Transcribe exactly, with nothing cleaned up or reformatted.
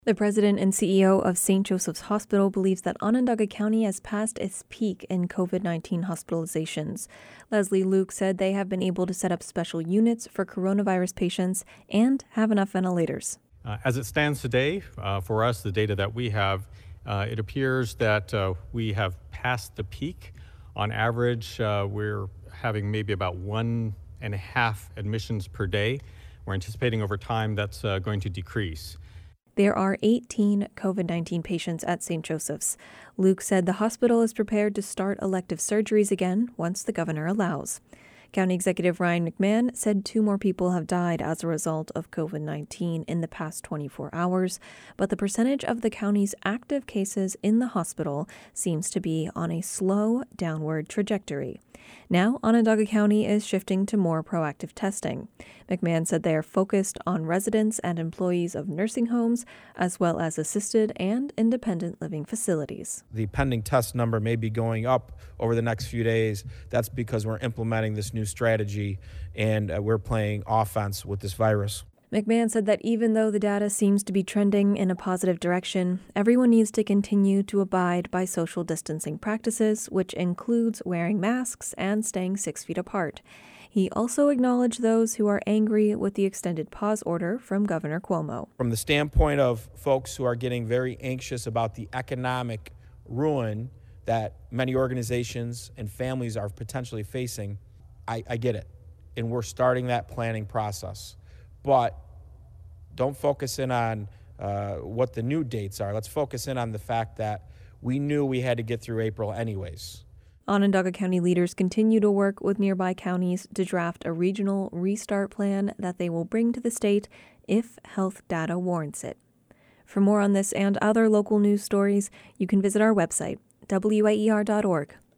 The president and C E O of Saint Joseph's Hospital believes that Onondaga County has passed its peak in COVID nineteen hospitalizations. Leslie Luke said they have been able to set up special units for coronavirus patients and have enough ventilators. Uh, as it stands today, uh, for us, the data that we have, uh, it appears that uh, we have passed the peak. On average, uh, we're having maybe about one and a half admissions per day. We're anticipating over time that's uh, going to decrease. There are eighteen COVID nineteen patients at Saint Joseph's. Luke said the hospital is prepared to start elective surgeries again once the governor allows. County Executive Ryan McMahon said two more people have died as a result of COVID nineteen in the past twenty-four hours, but the percentage of the county's active cases in the hospital seems to be on a slow downward trajectory. Now, Onondaga County is shifting to more proactive testing. McMahon said they are focused on residents and employees of nursing homes, as well as assisted and independent living facilities. The pending test number may be going up over the next few days. That's because we're implementing this new strategy and uh, we're playing offense with this virus. McMahon said that even though the data seems to be trending in a positive direction, everyone needs to continue to abide by social distancing practices, which includes wearing masks and staying six feet apart. He also acknowledged those who are angry with the extended pause order from Governor Cuomo. From the standpoint of folks who are getting very anxious about the economic ruin that many organizations and families are potentially facing, I, I get it. And we're starting that planning process. But don't focus in on uh, what the new dates are. Let's focus in on the fact that we knew we had to get through April anyways. Onondaga County leaders continue to work with nearby counties to draft a regional restart plan that they will bring to the state if health data warrants it. For more on this and other local news stories, you can visit our website, W A E R dot org.